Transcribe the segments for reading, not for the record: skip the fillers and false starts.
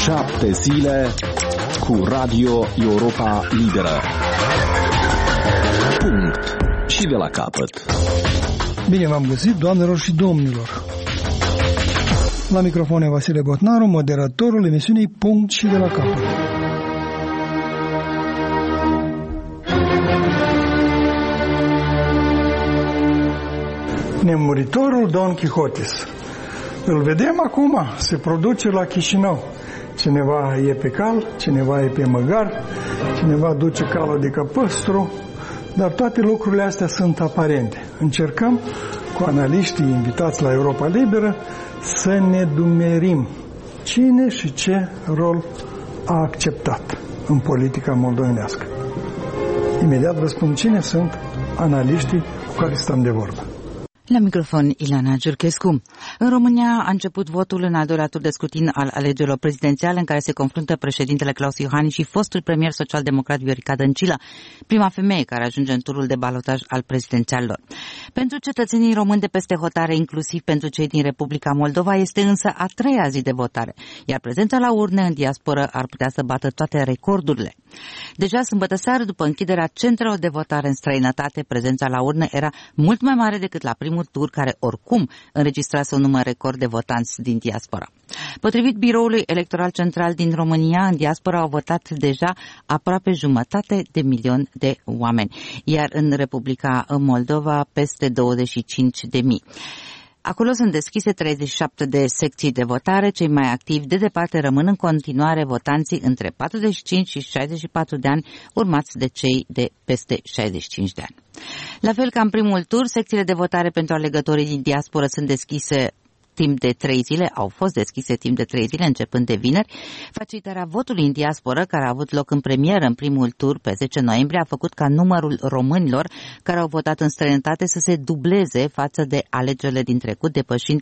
7 zile cu Radio Europa Liberă. Punct. Și de la capăt. Bine v-am găsit, doamnelor și domnilor. La microfon e Vasile Botnaru, moderatorul emisiunii Punct și de la capăt. Nemuritorul Don Quixotis. Îl vedem acum, se produce la Chișinău. Cineva e pe cal, cineva e pe măgar, cineva duce calul de căpăstru, dar toate lucrurile astea sunt aparente. Încercăm, cu analiștii invitați la Europa Liberă, să ne dumerim cine și ce rol a acceptat în politica moldovenească. Imediat vă spun cine sunt analiștii cu care stăm de vorbă. La microfon, Ilana Giurchescu. În România a început votul în al doilea tur de scrutin al alegerilor prezidențiale, în care se confruntă președintele Claus Iohannis și fostul premier social-democrat Viorica Dăncilă, prima femeie care ajunge în turul de balotaj al prezidențialilor. Pentru cetățenii români de peste hotare, inclusiv pentru cei din Republica Moldova, este însă a treia zi de votare, iar prezența la urne în diasporă ar putea să bată toate recordurile. Deja sâmbătă seară, după închiderea centrelor de votare în străinătate, prezența la urne era mult mai mare decât la primul tur, care oricum înregistrase un număr record de votanți din diaspora. Potrivit Biroului Electoral Central din România, în diaspora au votat deja aproape 1,5 milion de oameni, iar în Republica Moldova peste 25.000. Acolo sunt deschise 37 de secții de votare. Cei mai activi de departe rămân în continuare votanții între 45 și 64 de ani, urmați de cei de peste 65 de ani. La fel ca în primul tur, secțiile de votare pentru alegătorii din diasporă sunt deschise timp de 3 zile, au fost deschise timp de 3 zile, începând de vineri. Facilitarea votului în diasporă, care a avut loc în premieră în primul tur pe 10 noiembrie, a făcut ca numărul românilor care au votat în străinătate să se dubleze față de alegerile din trecut, depășind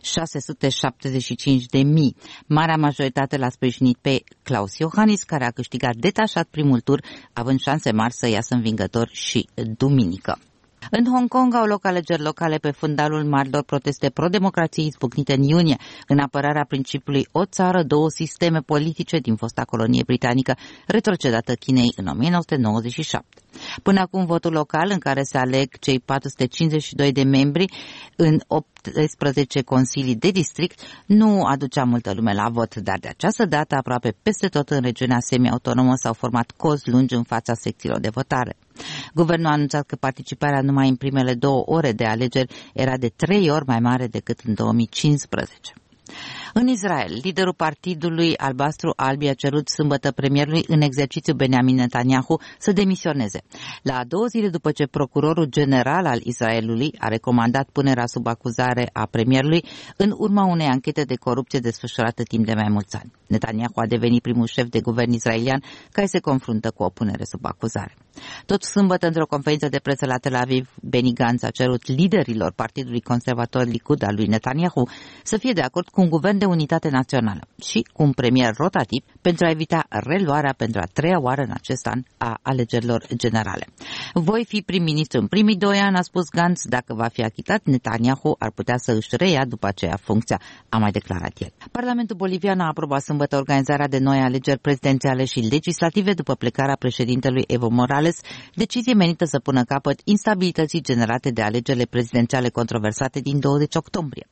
675.000. Marea majoritate l-a sprijinit pe Claus Iohannis, care a câștigat detașat primul tur, având șanse mari să iasă învingător și duminică. În Hong Kong au loc alegeri locale pe fundalul marilor proteste pro-democrație izbucnite în iunie, în apărarea principiului o țară, două sisteme politice din fosta colonie britanică, retrocedată Chinei în 1997. Până acum, votul local, în care se aleg cei 452 de membri în 18 consilii de district, nu aducea multă lume la vot, dar de această dată, aproape peste tot în regiunea semi-autonomă, s-au format cozi lungi în fața secțiilor de votare. Guvernul a anunțat că participarea numai în primele 2 ore de alegeri era de 3 ori mai mare decât în 2015. În Israel, liderul partidului albastru-alb a cerut sâmbătă premierului în exercițiu Benjamin Netanyahu să demisioneze. La 2 zile după ce procurorul general al Israelului a recomandat punerea sub acuzare a premierului în urma unei anchete de corupție desfășurată timp de mai mulți ani. Netanyahu a devenit primul șef de guvern israelian care se confruntă cu o punere sub acuzare. Tot sâmbătă, într-o conferință de presă la Tel Aviv, Benny Gantz a cerut liderilor Partidului Conservator Likud al lui Netanyahu să fie de acord cu un guvern de unitate națională și cu un premier rotativ pentru a evita reluarea pentru a 3-a oară în acest an a alegerilor generale. Voi fi prim-ministru în primii 2 ani, a spus Gantz. Dacă va fi achitat, Netanyahu ar putea să își reia după aceea funcția, a mai declarat el. Parlamentul bolivian a aprobat sâmbătă organizarea de noi alegeri prezidențiale și legislative după plecarea președintelui Evo Morales, decizie menită să pună capăt instabilității generate de alegerile prezidențiale controversate din 20 octombrie.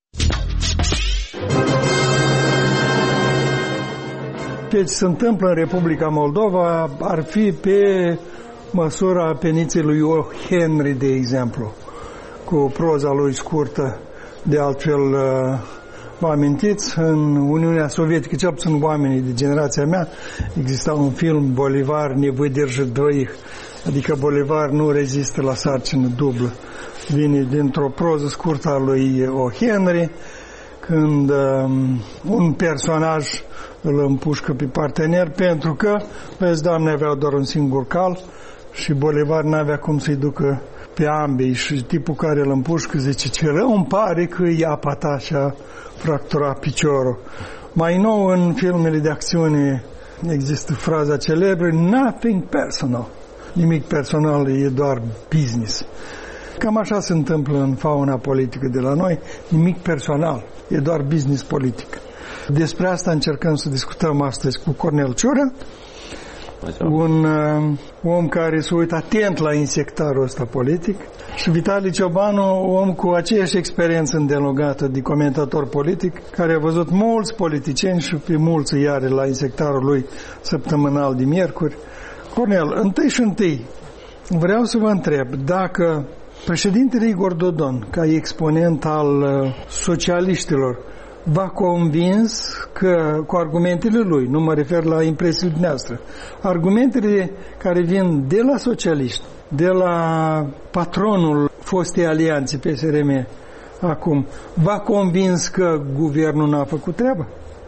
Ce se întâmplă în Republica Moldova ar fi pe măsura peniței lui O. Henry, de exemplu, cu proza lui scurtă. De altfel, vă amintiți, în Uniunea Sovietică, cel puțin oamenii de generația mea, exista un film, Bolivar ne выдержит двоих, adică Bolivar nu rezistă la sarcină dublă. Vine dintr-o proză scurtă a lui O. Henry, când un personaj îl împușcă pe partener pentru că, vezi, Doamne, aveau doar un singur cal și Bolivar n-avea cum să-i ducă pe ambii și tipul care îl împușcă zice, ce rău îmi pare că e apa ta și a fracturat piciorul. Mai nou, în filmele de acțiune există fraza celebră, nothing personal. Nimic personal, e doar business. Cam așa se întâmplă în fauna politică de la noi, nimic personal, e doar business politic. Despre asta încercăm să discutăm astăzi cu Cornel Ciurea, un om care se uită atent la insectarul ăsta politic, și Vitali Ciobanu, om cu aceeași experiență îndelungată de comentator politic, care a văzut mulți politicieni și pe mulți iare la insectarul lui săptămânal de miercuri. Cornel, întâi vreau să vă întreb dacă președintele Igor Dodon, ca exponent al socialiștilor, v-a convins că cu argumentele lui, nu mă refer la impresiile noastre, argumentele care vin de la socialiști, de la patronul fostei alianțe PSRM acum, v-a convins că guvernul n-a făcut treaba?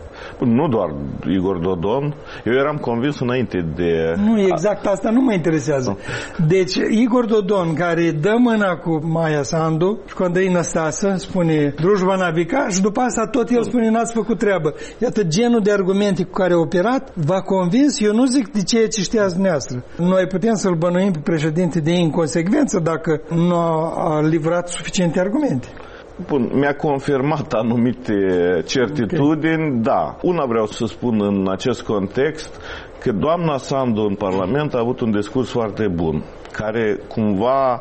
Nu doar Igor Dodon, eu eram convins înainte de... Nu, exact asta nu mă interesează. Deci Igor Dodon, care dă mâna cu Maia Sandu și cu Andrei Năstase, spune Drujba Navica, și după asta tot el spune n-ați făcut treabă. Iată genul de argumente cu care a operat, v-a convins. Eu nu zic de ceea ce știați dumneavoastră. Noi putem să-l bănuim pe președinte de inconsecvență dacă nu a livrat suficiente argumente. Bun, mi-a confirmat anumite certitudini, okay. Da. Una vreau să spun în acest context, că doamna Sandu în Parlament a avut un discurs foarte bun, care cumva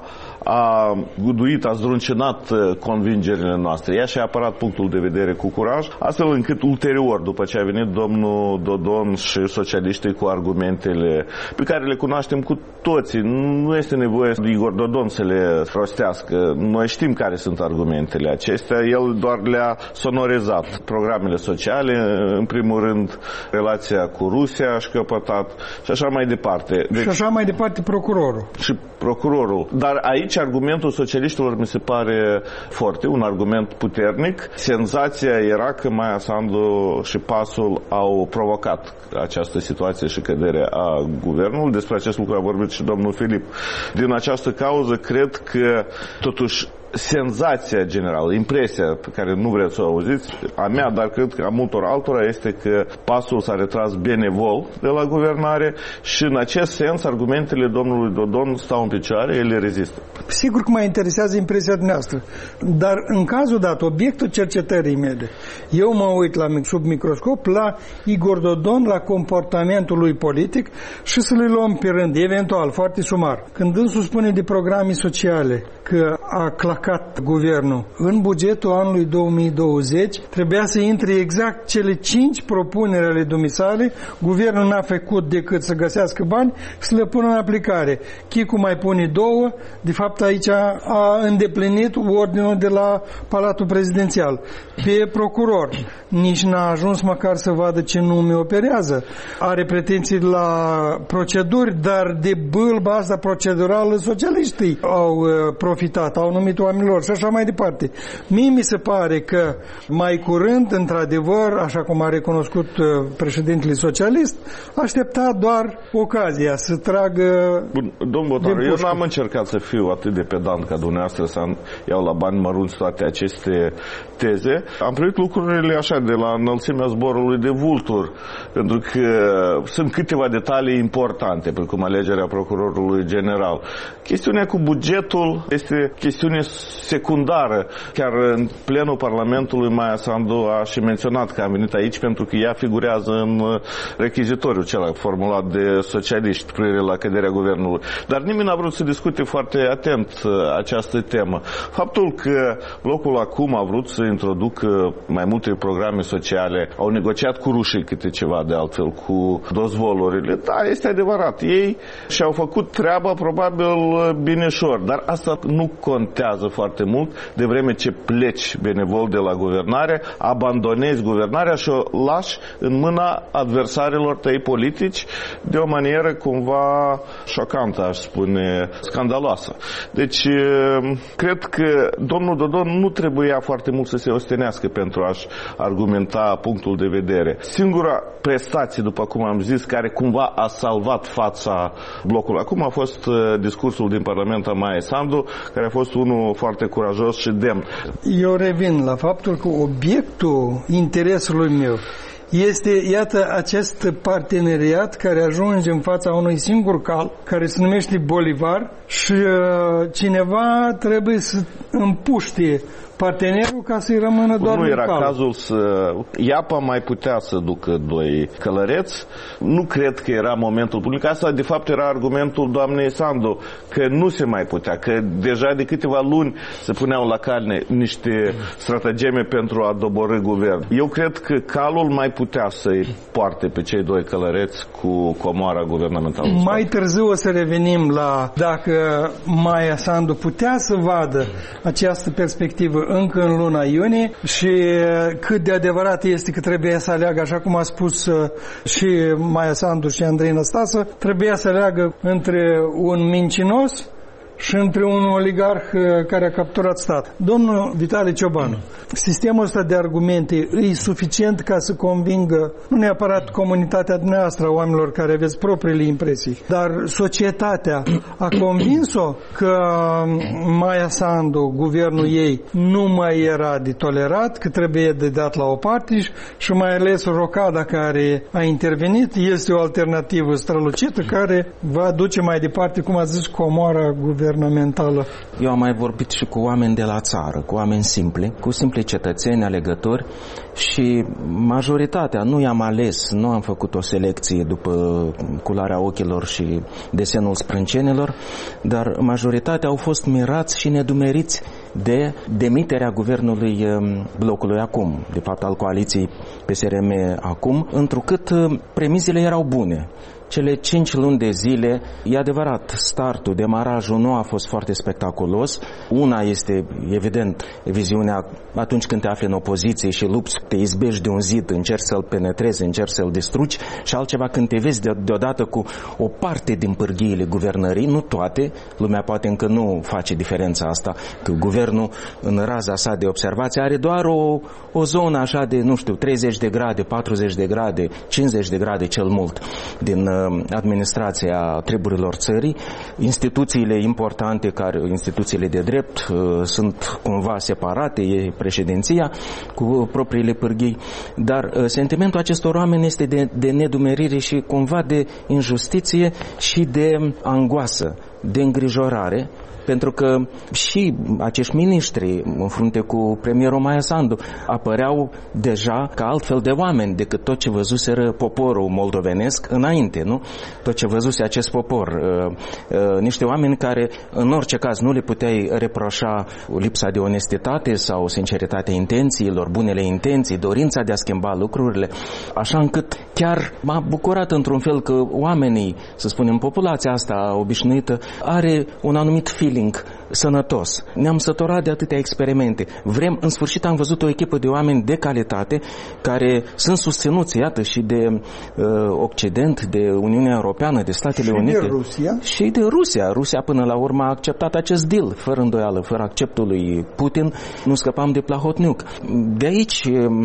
a guduit, a zdruncinat convingerile noastre. Ea și-a apărat punctul de vedere cu curaj, astfel încât ulterior, după ce a venit domnul Dodon și socialiștii cu argumentele pe care le cunoaștem cu toții, nu este nevoie de Igor Dodon să le rostească. Noi știm care sunt argumentele acestea, el doar le-a sonorizat. Programele sociale, în primul rând, relația cu Rusia a șchiopătat și așa mai departe. Deci, și așa mai departe procurorul. Și procurorul. Dar aici argumentul socialiștilor mi se pare foarte, un argument puternic. Senzația era că Maia Sandu și PAS-ul au provocat această situație și căderea a guvernului. Despre acest lucru a vorbit și domnul Filip. Din această cauză, cred că totuși senzația generală, impresia pe care nu vreți să o auziți, a mea, dar cred că a multor altora, este că PAS-ul s-a retras benevol de la guvernare și în acest sens argumentele domnului Dodon stau în picioare, ele rezistă. Sigur că mă interesează impresia dumneavoastră, dar în cazul dat, obiectul cercetării mele, eu mă uit sub microscop la Igor Dodon, la comportamentul lui politic și să le luăm pe rând, eventual, foarte sumar. Când dânsul spune de programe sociale că a clacat guvernul în bugetul anului 2020, trebuia să intre exact cele 5 propuneri ale dumisale, guvernul n-a făcut decât să găsească bani și să le pună în aplicare. Chicu mai pune 2, de fapt aici a îndeplinit ordinul de la Palatul Prezidențial. Pe procuror, nici n-a ajuns măcar să vadă ce nume operează. Are pretenții la proceduri, dar de bâlba asta procedurală socialiștii au profitat, au numit oamenilor și așa mai departe. Mie mi se pare că mai curând, într-adevăr, așa cum a recunoscut președintele socialist, aștepta doar ocazia să tragă... Bun, domnul Botaru, eu n-am încercat să fiu atât de pedant ca dumneavoastră să iau la bani mărunți toate aceste teze. Am privit lucrurile așa, de la înălțimea zborului de vulturi, pentru că sunt câteva detalii importante, precum alegerea procurorului general. Chestiunea cu bugetul este chestiune secundară. Chiar în plenul Parlamentului Maia Sandu a și menționat că a venit aici pentru că ea figurează în rechizitoriul cel formulat de socialiști privire la căderea guvernului. Dar nimeni n-a vrut să discute foarte atent această temă. Faptul că blocul acum a vrut să introducă mai multe programe sociale, au negociat cu rușii câte ceva de altfel, cu dozvolurile, da, este adevărat. Ei și-au făcut treaba probabil binișor, dar asta nu contează foarte mult, de vreme ce pleci benevol de la guvernare, abandonezi guvernarea și o lași în mâna adversarilor tăi politici de o manieră cumva șocantă, aș spune, scandaloasă. Deci, cred că domnul Dodon nu trebuia foarte mult să se ostenească pentru a-și argumenta punctul de vedere. Singura prestație, după cum am zis, care cumva a salvat fața blocului acum a fost discursul din Parlament a Maiei Sandu, care a fost unul foarte curajos și demn. Eu revin la faptul că obiectul interesului meu este, iată, acest parteneriat care ajunge în fața unui singur cal, care se numește Bolivar și cineva trebuie să împuște partenerul ca să-i rămână doar nu era cal. cazul să... Iapa mai putea să ducă doi călăreți. Nu cred că era momentul public. Asta, de fapt, era argumentul doamnei Sandu, că nu se mai putea, că deja de câteva luni se puneau la cale niște stratageme pentru a doborî guvern. Eu cred că calul mai putea să-i poarte pe cei doi călăreți cu comoara guvernamentală. Mai târziu o să revenim la dacă Maia Sandu putea să vadă această perspectivă încă în luna iunie și cât de adevărat este că trebuia să aleagă, așa cum a spus și Maia Sandu și Andrei Năstase, trebuia să aleagă între un mincinos și între un oligarh care a capturat stat. Domnul Vitali Ciobanu, sistemul ăsta de argumente e suficient ca să convingă nu neapărat comunitatea dumneavoastră, oamenilor care aveți propriile impresii, dar societatea a convins-o că Maia Sandu, guvernul ei, nu mai era de tolerat, că trebuie de dat la o parte și mai ales Rocada care a intervenit este o alternativă strălucită care va duce mai departe, cum a zis, comoara guvernamentală. Eu am mai vorbit și cu oameni de la țară, cu oameni simpli, cu simpli cetățeni, alegători și majoritatea, nu i-am ales, nu am făcut o selecție după culoarea ochilor și desenul sprâncenelor, dar majoritatea au fost mirați și nedumeriți de demiterea guvernului blocului acum, de fapt al coaliției PSRM acum, întrucât premizele erau bune. Cele 5 luni de zile, e adevărat, startul, demarajul nu a fost foarte spectaculos. Una este, evident, viziunea atunci când te afli în opoziție și lupți, te izbești de un zid, încerci să-l penetrezi, încerci să-l distrugi, și altceva când te vezi deodată cu o parte din pârghiile guvernării, nu toate, lumea poate încă nu face diferența asta, că guvernul în raza sa de observație are doar o zonă așa de, nu știu, 30 de grade, 40 de grade, 50 de grade cel mult din administrația treburilor țării. Instituțiile importante, instituțiile de drept, sunt cumva separate, e președinția cu propriile pârghii, dar sentimentul acestor oameni este de nedumerire și cumva de injustiție și de angoasă, de îngrijorare, pentru că și acești miniștri în frunte cu premierul Maia Sandu apăreau deja ca altfel de oameni decât tot ce văzuseră poporul moldovenesc înainte, nu? Tot ce văzuse acest popor. Niște oameni care în orice caz nu le puteai reproșa lipsa de onestitate sau sinceritatea intențiilor, bunele intenții, dorința de a schimba lucrurile, așa încât chiar m-a bucurat într-un fel că oamenii, să spunem, populația asta obișnuită are un anumit feeling sănătos. Ne-am săturat de atâtea experimente. Vrem, în sfârșit am văzut o echipă de oameni de calitate care sunt susținuți, iată, și de Occident, de Uniunea Europeană, de Statele Unite. De Rusia. Și de Rusia. Rusia până la urmă a acceptat acest deal, fără îndoială, fără acceptul lui Putin, nu scăpam de Plahotniuc. De aici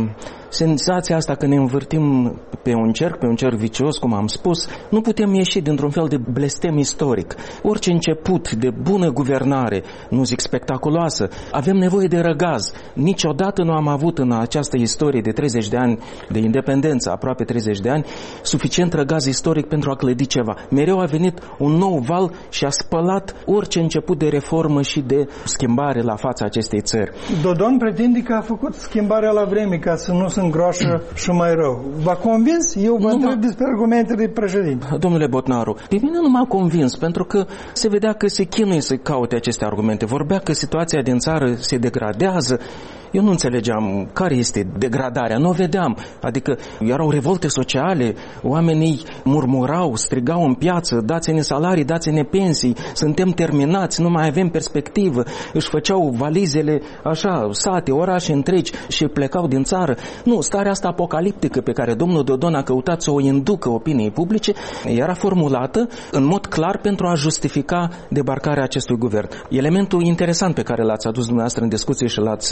senzația asta că ne învârtim pe un cerc vicios, cum am spus, nu putem ieși dintr-un fel de blestem istoric. Orice început de bună guvernare, nu zic spectaculoasă, avem nevoie de răgaz. Niciodată nu am avut în această istorie de 30 de ani de independență, aproape 30 de ani, suficient răgaz istoric pentru a clădi ceva. Mereu a venit un nou val și a spălat orice început de reformă și de schimbare la fața acestei țări. Dodon pretinde că a făcut schimbarea la vreme ca să nu se îngroașă și mai rău. V-a convins? Eu vă întreb despre argumentele președinte. Domnule Botnaru, pe mine nu m-a convins, pentru că se vedea că se chinuie să caute aceste argumente. Vorbea că situația din țară se degradează. Eu nu înțelegeam care este degradarea, nu o vedeam. Adică erau revolte sociale, oamenii murmurau, strigau în piață, dați-ne salarii, dați-ne pensii, suntem terminați, nu mai avem perspectivă. Își făceau valizele așa, sate, orașe întregi și plecau din țară. Nu, starea asta apocaliptică pe care domnul Dodon a căutat să o inducă opiniei publice era formulată în mod clar pentru a justifica debarcarea acestui guvern. Elementul interesant pe care l-ați adus dumneavoastră în discuție și l-ați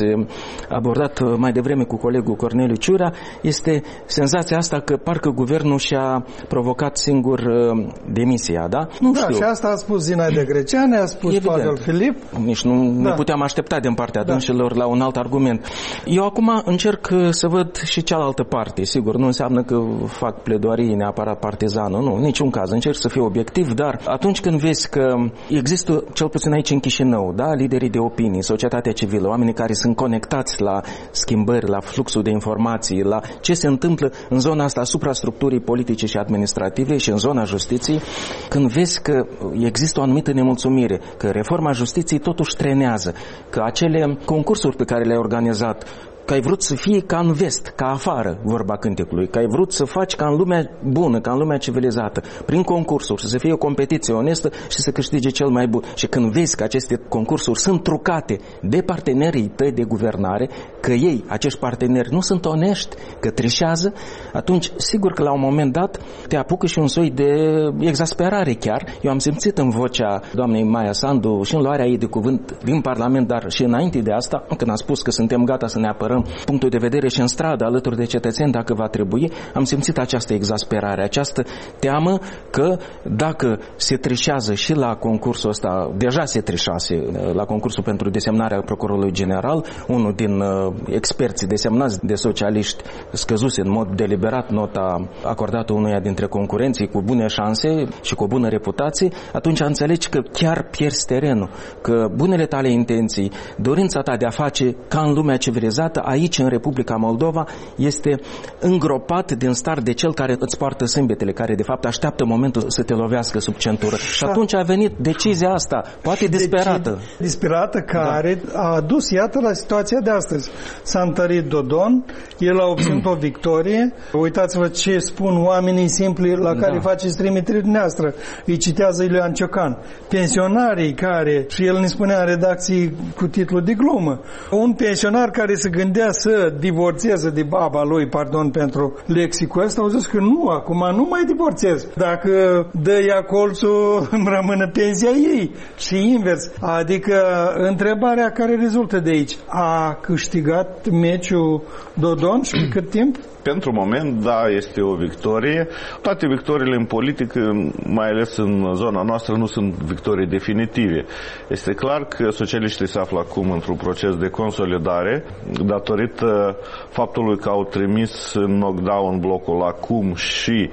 abordat mai devreme cu colegul Corneliu Ciurea, este senzația asta că parcă guvernul și-a provocat singur demisia, da? Nu știu. Și asta a spus Zinaida Greceanu, a spus Pavel Filip. Nici nu ne puteam aștepta din partea dânșilor la un alt argument. Eu acum încerc să văd și cealaltă parte. Sigur, nu înseamnă că fac pledoarii neapărat partizană, nu, niciun caz. Încerc să fiu obiectiv, dar atunci când vezi că există, cel puțin aici în Chișinău, da, liderii de opinii, societatea civilă, oamenii care sunt conectați la schimbări, la fluxul de informații, la ce se întâmplă în zona asta suprastructurii politice și administrative și în zona justiției, când vezi că există o anumită nemulțumire, că reforma justiției totuși trenează, că acele concursuri pe care le-ai organizat, că ai vrut să fie ca în vest, ca afară, vorba cântecului, că ai vrut să faci ca în lumea bună, ca în lumea civilizată, prin concursuri, să fie o competiție onestă și să câștige cel mai bun. Și când vezi că aceste concursuri sunt trucate de partenerii tăi de guvernare, că ei, acești parteneri, nu sunt onești, că trișează, atunci, sigur că la un moment dat te apucă și un soi de exasperare chiar. Eu am simțit în vocea doamnei Maia Sandu și în luarea ei de cuvânt din Parlament, dar și înainte de asta, când a spus că suntem gata să ne apărăm punctul de vedere și în stradă alături de cetățeni dacă va trebui, am simțit această exasperare, această teamă că dacă se trișează și la concursul ăsta, deja se trișase la concursul pentru desemnarea procurorului general, unul din experții desemnați de socialiști scăzuse în mod deliberat nota acordată unuia dintre concurenții cu bune șanse și cu o bună reputație, atunci înțelegi că chiar pierzi terenul, că bunele tale intenții, dorința ta de a face ca în lumea civilizată, aici în Republica Moldova, este îngropat din start de cel care îți poartă sâmbetele, care de fapt așteaptă momentul să te lovească sub centură. Și atunci a venit decizia asta, poate disperată. Disperată, care a adus, iată, la situația de astăzi. S-a întărit Dodon, el a obținut o victorie. Uitați-vă ce spun oamenii simpli la care faceți trimitere dumneavoastră. Îi citează Iulian Ciocan. Pensionarii care, și el ne spunea în redacții cu titlul de glumă, un pensionar care se gândea să divorțeze de baba lui, pardon pentru lexicul ăsta, au zis că nu, acum nu mai divorțez. Dacă dă ea colțul, îmi rămână pensia ei. Și invers. Adică întrebarea care rezultă de aici, a câștigat meciul Dodon și pe cât timp? Pentru moment, da, este o victorie. Toate victoriile în politică, mai ales în zona noastră, nu sunt victorii definitive. Este clar că socialiștii se află acum într-un proces de consolidare, datorită faptului că au trimis în knockdown blocul acum și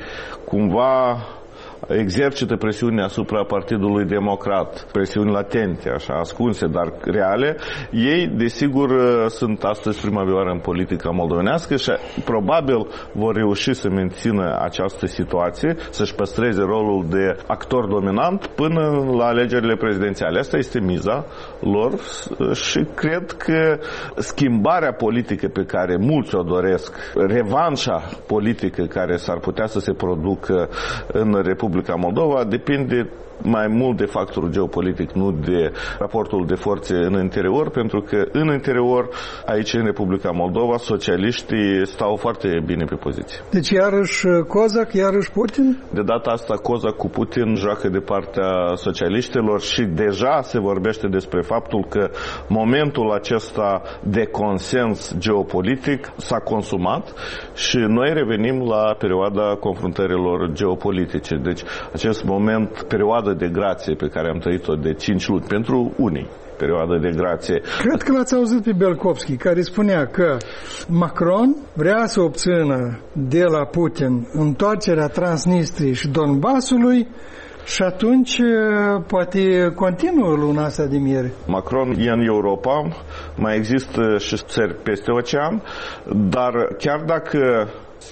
cumva exercită presiune asupra Partidului Democrat, presiuni latente, așa, ascunse, dar reale. Ei, desigur, sunt astăzi prima oară în politica moldovenească și probabil vor reuși să mențină această situație, să-și păstreze rolul de actor dominant până la alegerile prezidențiale. Asta este miza lor și cred că schimbarea politică pe care mulți o doresc, revanșa politică care s-ar putea să se producă în Republica Moldova, depinde mai mult de factorul geopolitic, nu de raportul de forțe în interior, pentru că în interior, aici în Republica Moldova, socialiștii stau foarte bine pe poziție. Deci iarăși Cozac, iarăși Putin? De data asta Cozac cu Putin joacă de partea socialiștilor și deja se vorbește despre faptul că momentul acesta de consens geopolitic s-a consumat și noi revenim la perioada confruntărilor geopolitice. Deci acest moment, perioada de grație pe care am trăit-o de 5 luni pentru unii, perioadă de grație. Cred că l-ați auzit pe Belkovski, care spunea că Macron vrea să obțină de la Putin întoarcerea Transnistriei și Donbasului și atunci poate continuă luna asta de miere. Macron e în Europa, mai există și țări peste ocean, dar chiar dacă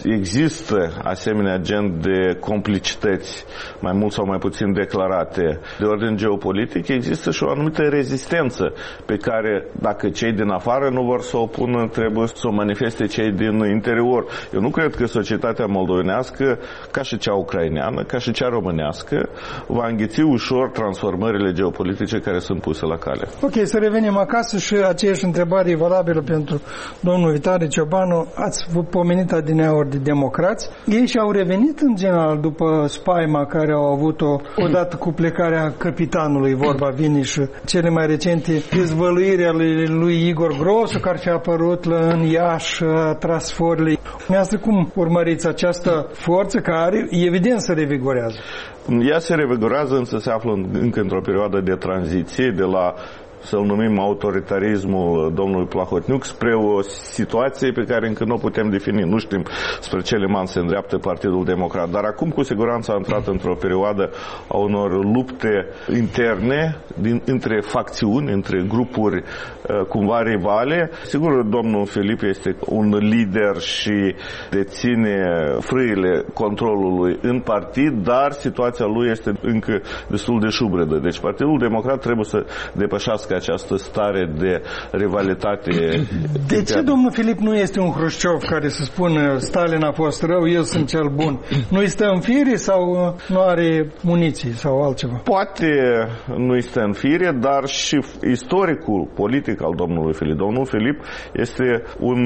există asemenea gen de complicități, mai mult sau mai puțin declarate, de ordine geopolitic, există și o anumită rezistență pe care, dacă cei din afară nu vor să o pună, trebuie să o manifeste cei din interior. Eu nu cred că societatea moldovenească, ca și cea ucraineană, ca și cea românească, va înghiți ușor transformările geopolitice care sunt puse la cale. Ok, să revenim acasă și aceeași întrebare e valabilă pentru domnul Vitali Ciobanu. Ați pomenit adineauri ori de democrați. Ei și-au revenit în general după spaima care au avut-o odată cu plecarea capitanului, vorba vine, și cele mai recente dezvăluiri ale lui Igor Grosu, care și-a apărut în Iași, tras forile. Dumneavoastră, cum urmăriți această forță care evident se revigorează? Ea se revigorează, însă se află încă într-o perioadă de tranziție de la, să-l numim, autoritarismul domnului Plahotniuc spre o situație pe care încă nu o putem defini. Nu știm spre ce liman se îndreaptă Partidul Democrat, dar acum cu siguranță a intrat într-o perioadă a unor lupte interne între facțiuni, între grupuri cumva rivale. Sigur, domnul Filip este un lider și deține frâile controlului în partid, dar situația lui este încă destul de șubredă. Deci Partidul Democrat trebuie să depășească această stare de rivalitate. De ce domnul Filip nu este un Hrușciov care să spună Stalin a fost rău, eu sunt cel bun? Nu-i stă în fire sau nu are muniții sau altceva? Poate nu-i stă în fire, dar și istoricul politic al domnului Filip. Domnul Filip este un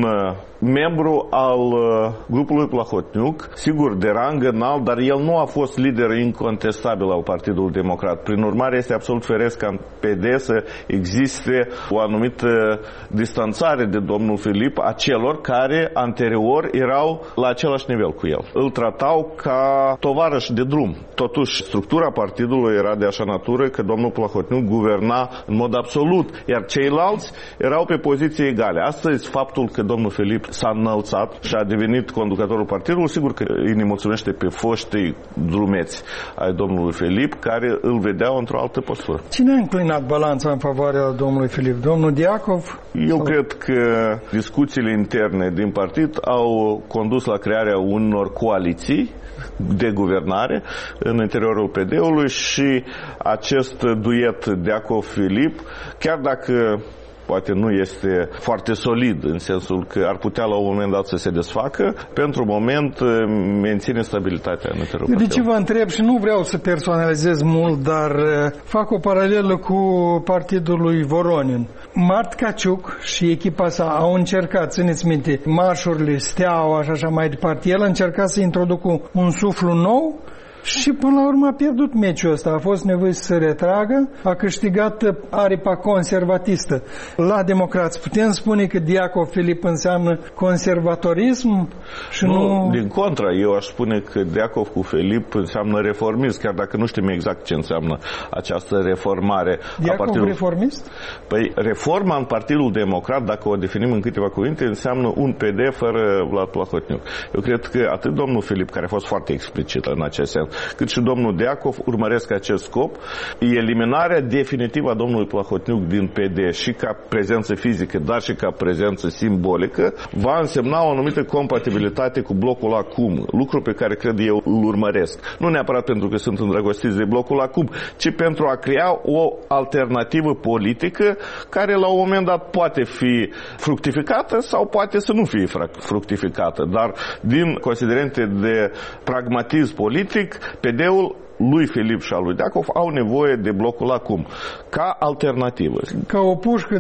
membru al grupului Plahotniuc, sigur de rang înalt, dar el nu a fost lider incontestabil al Partidului Democrat. Prin urmare, este absolut firesc ca în PD să existe o anumită distanțare de domnul Filip a celor care anterior erau la același nivel cu el. Îl tratau ca tovarăș de drum. Totuși, structura partidului era de așa natură că domnul Plahotniuc guverna în mod absolut, iar ceilalți erau pe poziții egale. Astăzi, faptul că domnul Filip s-a înălțat și a devenit conducătorul partidului, sigur că îi nemulțumește pe foștii drumeți ai domnului Filip, care îl vedeau într-o altă postură. Cine a înclinat balanța în favoarea domnului Filip? Domnul Diacov? Eu cred că discuțiile interne din partid au condus la crearea unor coaliții de guvernare în interiorul PD-ului și acest duet Diacov-Filip, chiar dacă poate nu este foarte solid în sensul că ar putea la un moment dat să se desfacă, pentru moment menține stabilitatea în interiorul partidului. De ce vă întreb și nu vreau să personalizez mult, dar fac o paralelă cu partidul lui Voronin. Mart Caciuc și echipa sa au încercat, țineți minte, marșurile, Steaua și așa mai departe. El a încercat să introducă un suflu nou și până la urmă a pierdut meciul ăsta. A fost nevoie să se retragă, a câștigat aripa conservatistă. La democrați putem spune că Diacov Filip înseamnă conservatorism? Și nu... Din contră, eu aș spune că Diacov cu Filip înseamnă reformism, chiar dacă nu știm exact ce înseamnă această reformare. Diacov reformist? Păi reforma în Partidul Democrat, dacă o definim în câteva cuvinte, înseamnă un PD fără Vlad Plahotniuc. Eu cred că atât domnul Filip, care a fost foarte explicit în acest sens, cât și domnul Diacov urmăresc acest scop, eliminarea definitivă a domnului Plahotniuc din PD și ca prezență fizică, dar și ca prezență simbolică, va însemna o anumită compatibilitate cu blocul acum, lucru pe care cred eu îl urmăresc. Nu neapărat pentru că sunt îndrăgostiți de blocul acum, ci pentru a crea o alternativă politică care la un moment dat poate fi fructificată sau poate să nu fie fructificată, dar din considerente de pragmatism politic, PD-ul lui Filip și al lui Diacov au nevoie de blocul acum ca alternativă. Ca o pușcă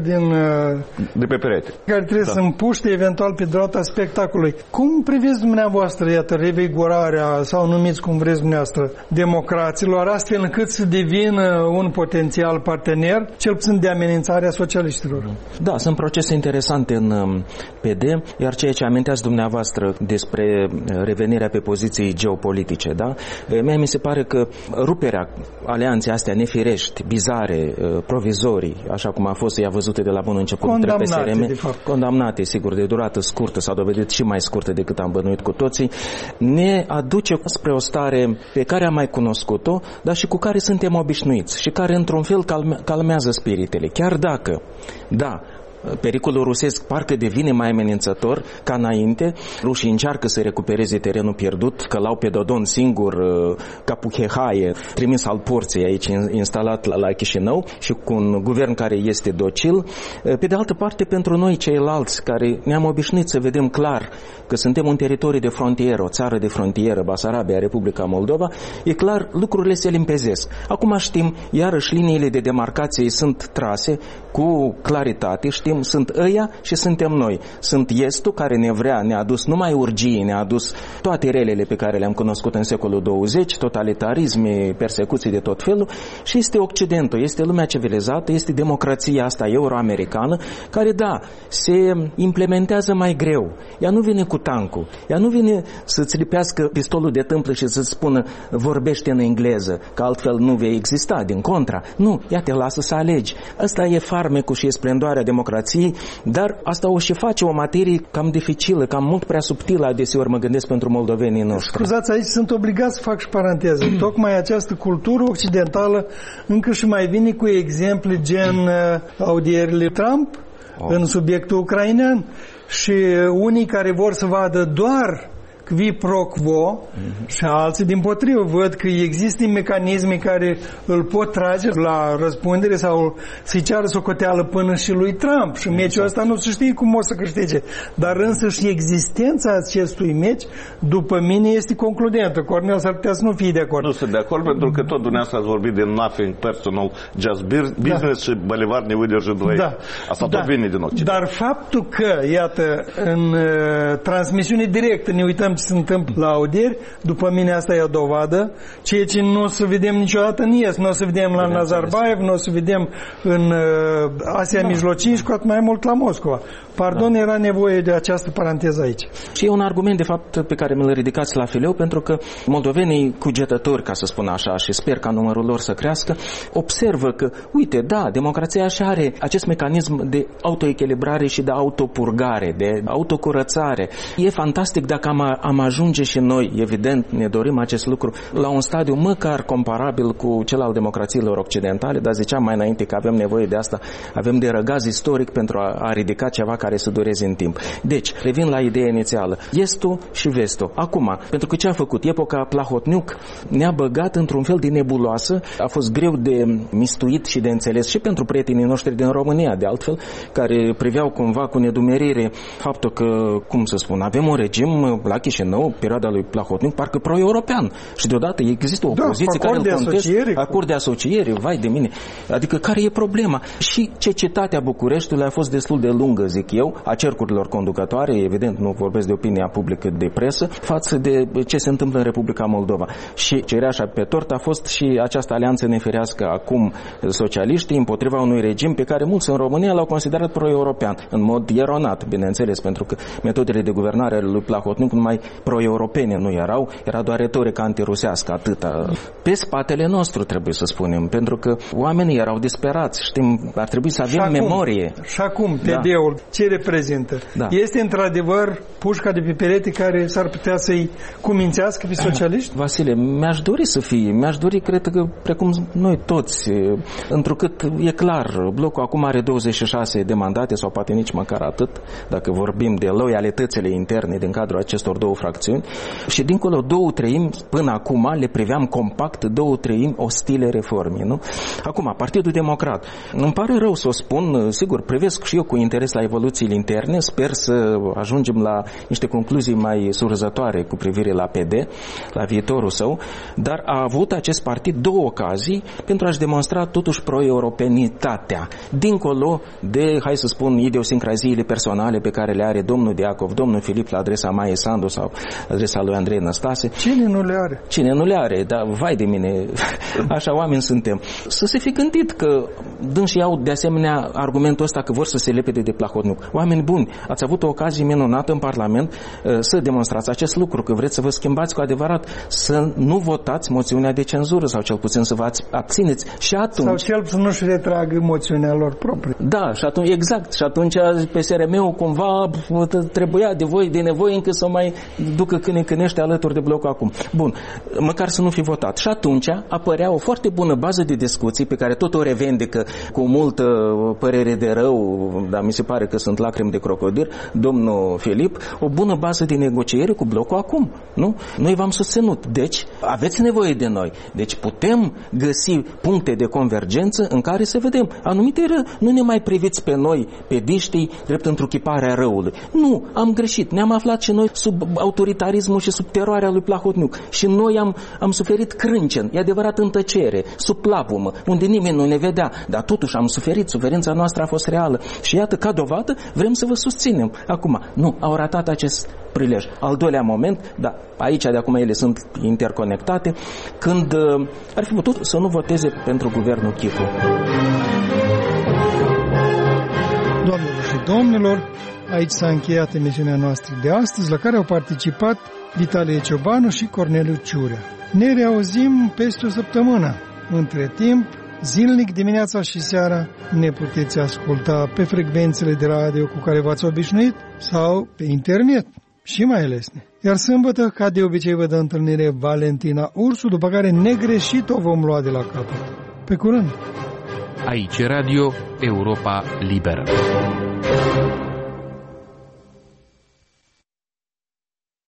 de pe perete. Care trebuie să împuște eventual pe durata spectacolului. Cum priviți dumneavoastră, iată, revigorarea sau numiți cum vreți dumneavoastră democraților, astfel încât să devină un potențial partener, cel puțin de amenințarea socialiștilor? Da, sunt procese interesante în PD, iar ceea ce aminteați dumneavoastră despre revenirea pe poziții geopolitice, da? Mie mi se pare că ruperea alianței astea nefirești, bizare, provizorii, așa cum a fost ea văzute de la bun început, condamnate, sigur, de durată scurtă, s-a dovedit și mai scurtă decât am bănuit cu toții, ne aduce spre o stare pe care am mai cunoscut-o, dar și cu care suntem obișnuiți și care într-un fel calmează spiritele. Chiar dacă, da, pericolul rusesc parcă devine mai amenințător ca înainte. Rușii încearcă să recupereze terenul pierdut, că l-au pe Dodon singur, ca Puchehaie, trimis al porții aici instalat la Chișinău și cu un guvern care este docil. Pe de altă parte, pentru noi ceilalți care ne-am obișnuit să vedem clar că suntem un teritoriu de frontieră, o țară de frontieră, Basarabia, Republica Moldova, e clar, lucrurile se limpezesc. Acum știm, iarăși liniile de demarcație sunt trase cu claritate, știm trăim, sunt ăia și suntem noi. Sunt Estul care ne vrea, ne-a adus numai urgii, ne-a adus toate relele pe care le-am cunoscut în secolul 20, totalitarisme, persecuții de tot felul, și este Occidentul, este lumea civilizată, este democrația asta euro-americană, care, da, se implementează mai greu. Ea nu vine cu tancul, ea nu vine să-ți lipească pistolul de tâmplă și să-ți spună vorbește în engleză, că altfel nu vei exista, din contra. Nu, ea te lasă să alegi. Asta e farmecul și e splendoarea democrației, dar asta o și face o materie cam dificilă, cam mult prea subtilă, adeseori mă gândesc pentru moldovenii noștri. Scuzați, aici sunt obligat să fac și paranteză. Tocmai această cultură occidentală încă și mai vine cu exemple gen audierile Trump în subiectul ucrainean și unii care vor să vadă doar qui pro quo și alții dimpotrivă văd că există mecanisme care îl pot trage la răspundere sau să-i ceară socoteală până și lui Trump și meciul ăsta nu se știe cum o să câștige, dar însă și existența acestui meci după mine este concludentă. Cornel s-ar putea să nu fie de acord. Nu sunt de acord pentru că tot dumneavoastră ați vorbit de nothing personal, just business și Bolivar ne выдержит двоих. Asta tot vine din Occident. Dar faptul că, iată, în transmisiune directă ne uităm ce se întâmplă la audieri, după mine asta e o dovadă, ceea ce nu o să vedem niciodată în Est, nu o să vedem la Nazarbayev, nu o să vedem în Asia Mijlocie și cu atât mai mult la Moscova. Pardon, era nevoie de această paranteză aici. Și e un argument, de fapt, pe care mi-l ridicați la fileu, pentru că moldovenii cugetători, ca să spun așa, și sper ca numărul lor să crească, observă că, uite, da, democrația și are acest mecanism de autoechilibrare și de autopurgare, de autocurățare. E fantastic dacă am ajunge și noi, evident, ne dorim acest lucru, la un stadiu măcar comparabil cu cel al democrațiilor occidentale, dar ziceam mai înainte că avem nevoie de asta, avem de răgaz istoric pentru a ridica ceva care să dureze în timp. Deci, revin la ideea inițială. Estul și vestul. Acum, pentru că ce a făcut? Epoca Plahotniuc ne-a băgat într-un fel de nebuloasă, a fost greu de mistuit și de înțeles și pentru prietenii noștri din România, de altfel, care priveau cumva cu nedumerire faptul că, cum să spun, avem un regim la Chișinău, perioada lui Plahotniuc, parcă pro-european. Și deodată există o opoziție care îl contestă. Acord de asociere, vai de mine. Adică care e problema? Și cecitatea Bucureștiului a fost destul de lungă, zic eu, a cercurilor conducătoare, evident nu vorbesc de opinia publică de presă, față de ce se întâmplă în Republica Moldova. Și cereașa pe tort a fost și această alianță nefirească acum socialiștii împotriva unui regim pe care mulți în România l-au considerat pro-european, în mod eronat, bineînțeles, pentru că metodele de guvernare ale lui Plahotniuc numai pro-europene nu erau, era doar retorica antirusească, atâta. Pe spatele nostru, trebuie să spunem, pentru că oamenii erau disperați, știm, ar trebui să avem memorie. Și acum, TD-ul, ce reprezintă? Este într-adevăr pușca de pe perete care s-ar putea să-i cumințească pe socialiști? Vasile, mi-aș dori să fie, mi-aș dori, cred că, precum noi toți, întrucât e clar, blocul acum are 26 de mandate, sau poate nici măcar atât, dacă vorbim de loialitățile interne din cadrul acestor două fracțiuni, și dincolo 2/3 până acum le priveam compact 2/3 ostile reformii, nu? Acum, Partidul Democrat, îmi pare rău să o spun, sigur, privesc și eu cu interes la evoluțiile interne, sper să ajungem la niște concluzii mai surzătoare cu privire la PD, la viitorul său, dar a avut acest partid două ocazii pentru a-și demonstra totuși pro-europenitatea, dincolo de, hai să spun, idiosincraziile personale pe care le are domnul Deacov, domnul Filip la adresa Maiei Sandu sau adresa lui Andrei Năstase. Cine nu le are? Cine nu le are, dar vai de mine, așa oameni suntem. Să se fi gândit că dânsii au de asemenea argumentul ăsta că vor să se lepede de Plahotniuc. Oameni buni, ați avut o ocazie minunată în Parlament să demonstrați acest lucru, că vreți să vă schimbați cu adevărat, să nu votați moțiunea de cenzură sau cel puțin să vă abțineți și atunci... Sau cel puțin nu-și retragă moțiunea lor proprie. Da, și atunci, exact, și atunci PSRM-ul cumva trebuia de nevoie încă să mai ducă cânește alături de blocul acum. Bun, măcar să nu fi votat. Și atunci apărea o foarte bună bază de discuții pe care tot o revendică cu multă părere de rău, dar mi se pare că sunt lacrimi de crocodil, domnul Filip, o bună bază de negociere cu blocul acum, nu? Noi v-am susținut, deci aveți nevoie de noi. Deci putem găsi puncte de convergență în care să vedem anumite nu ne mai priviți pe noi, pe diștii, drept întruchiparea răului. Nu, am greșit, ne-am aflat și noi sub autoritarismul și sub teroarea lui Plahotniuc. Și noi am suferit crâncen, e adevărat, în tăcere, sub plapumă, unde nimeni nu ne vedea, dar totuși am suferit, suferința noastră a fost reală. Și iată, ca dovadă, vrem să vă susținem. Acum, nu, au ratat acest prilej. Al doilea moment, dar aici de acum ele sunt interconectate, când ar fi putut să nu voteze pentru guvernul Chicu. Doamnelor și domnilor, aici s-a încheiat emisiunea noastră de astăzi, la care au participat Vitalie Ciobanu și Corneliu Ciurea. Ne reauzim peste o săptămână. Între timp, zilnic dimineața și seara ne puteți asculta pe frecvențele de radio cu care v-ați obișnuit sau pe internet și mai lesne. Iar sâmbătă, ca de obicei, vă dă întâlnire Valentina Ursu, după care negreșit o vom lua de la capăt. Pe curând! Aici Radio Europa Liberă.